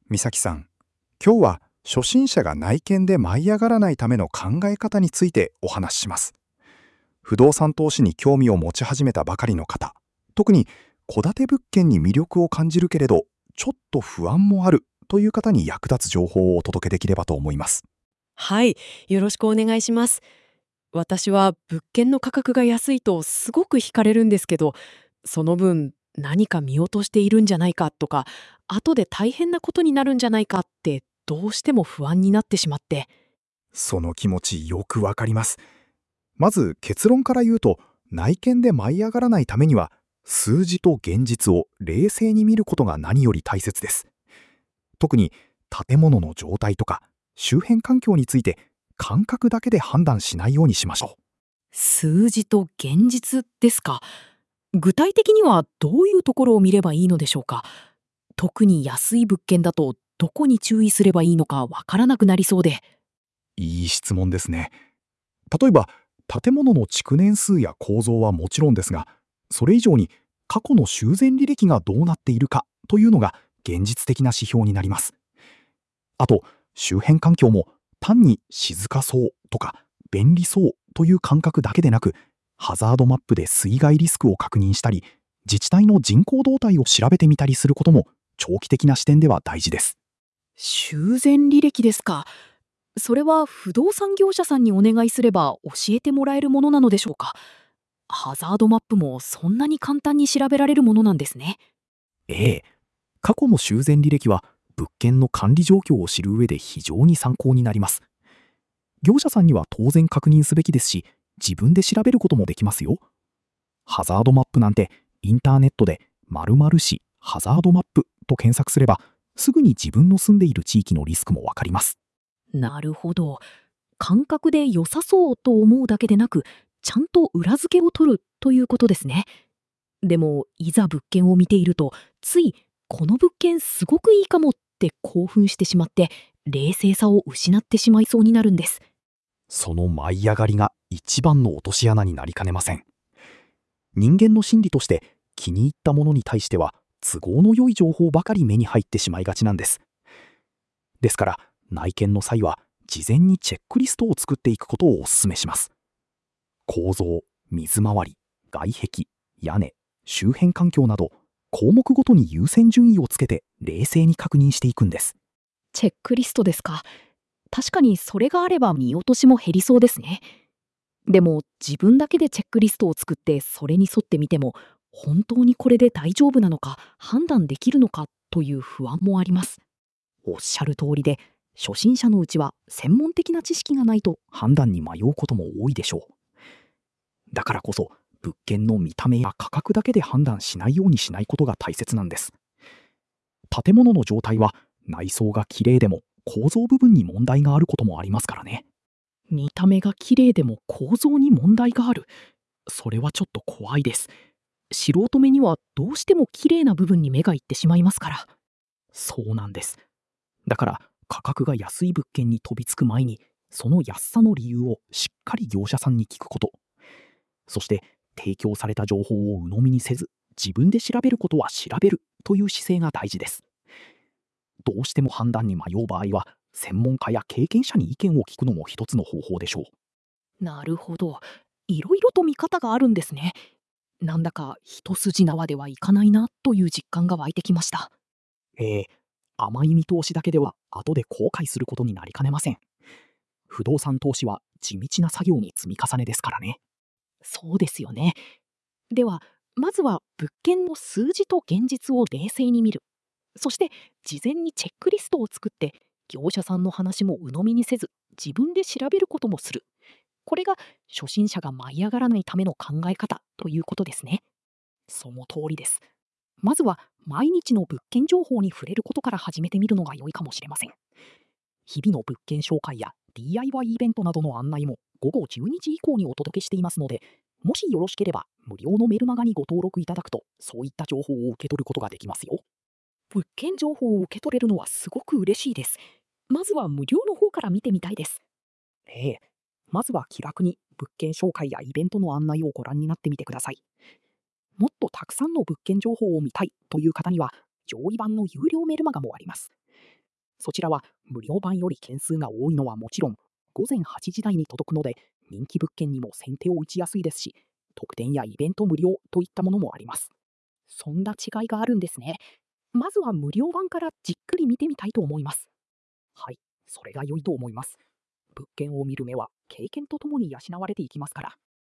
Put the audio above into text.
美咲さん、今日は初心者が内見で舞い上がらないための考え方についてお話しします。不動産投資に興味を持ち始めたばかりの方、特に戸建て物件に魅力を感じるけれどちょっと不安もあるという方に役立つ情報をお届けできればと思います。 はい、よろしくお願いします。私は物件の価格が安いとすごく惹かれるんですけど、その分何か見落としているんじゃないかとか、後で大変なことになるんじゃないかってどうしても不安になってしまって。 その気持ちよくわかります。まず結論から言うと、内見で舞い上がらないためには数字と現実を冷静に見ることが何より大切です。特に建物の状態とか周辺環境について感覚だけで判断しないようにしましょう。 数字と現実ですか。具体的にはどういうところを見ればいいのでしょうか。特に安い物件だとどこに注意すればいいのかわからなくなりそうで。 いい質問ですね。例えば建物の築年数や構造はもちろんですが、それ以上に過去の修繕履歴がどうなっているかというのが現実的な指標になります。あと周辺環境も単に静かそうとか便利そうという感覚だけでなく、ハザードマップで水害リスクを確認したり、自治体の人口動態を調べてみたりすることも長期的な視点では大事です。 修繕履歴ですか。それは不動産業者さんにお願いすれば教えてもらえるものなのでしょうか。ハザードマップもそんなに簡単に調べられるものなんですね。 ええ、過去の修繕履歴は物件の管理状況を知る上で非常に参考になります。業者さんには当然確認すべきですし、自分で調べることもできますよ。ハザードマップなんてインターネットで〇〇市ハザードマップと検索すれば、すぐに自分の住んでいる地域のリスクもわかります。 なるほど。感覚で良さそうと思うだけでなく、ちゃんと裏付けを取るということですね。でも、いざ物件を見ていると、つい、この物件すごくいいかもって興奮してしまって、冷静さを失ってしまいそうになるんです。 その舞い上がりが一番の落とし穴になりかねません。人間の心理として気に入ったものに対しては都合の良い情報ばかり目に入ってしまいがちなんです。ですから内見の際は事前にチェックリストを作っていくことをお勧めします。構造、水回り、外壁、屋根、周辺環境など項目ごとに優先順位をつけて冷静に確認していくんです。 チェックリストですか。確かにそれがあれば見落としも減りそうですね。でも自分だけでチェックリストを作ってそれに沿ってみても、本当にこれで大丈夫なのか判断できるのかという不安もあります。おっしゃる通りで、初心者のうちは専門的な知識がないと判断に迷うことも多いでしょう。だからこそ物件の見た目や価格だけで判断しないようにしないことが大切なんです。建物の状態は内装が綺麗でも構造部分に問題があることもありますからね。見た目が綺麗でも構造に問題がある。それはちょっと怖いです。素人目にはどうしても綺麗な部分に目がいってしまいますから。そうなんです。だから価格が安い物件に飛びつく前に、その安さの理由をしっかり業者さんに聞くこと。そして提供された情報を鵜呑みにせず、自分で調べることは調べるという姿勢が大事です。どうしても判断に迷う場合は、専門家や経験者に意見を聞くのも一つの方法でしょう。なるほど。いろいろと見方があるんですね。なんだか一筋縄ではいかないなという実感が湧いてきました。甘い見通しだけでは後で後悔することになりかねません。不動産投資は地道な作業に積み重ねですからね。そうですよね。では、まずは物件の数字と現実を冷静に見る。そして、事前にチェックリストを作って、業者さんの話も鵜呑みにせず、自分で調べることもする。これが初心者が舞い上がらないための考え方ということですね。その通りです。まずは毎日の物件情報に触れることから始めてみるのが良いかもしれません。日々の物件紹介や DIY イベントなどの案内も午後12時以降にお届けしていますので、もしよろしければ無料のメルマガにご登録いただくと、そういった情報を受け取ることができますよ。物件情報を受け取れるのはすごく嬉しいです。まずは無料の方から見てみたいです。まずは気楽に物件紹介やイベントの案内をご覧になってみてください。もっとたくさんの物件情報を見たいという方には、上位版の有料メルマガもあります。 そちらは無料版より件数が多いのはもちろん、午前8時台に届くので、人気物件にも先手を打ちやすいですし、特典やイベント無料といったものもあります。 そんな違いがあるんですね。まずは無料版からじっくり見てみたいと思います。 はい、それが良いと思います。物件を見る目は経験とともに養われていきますから。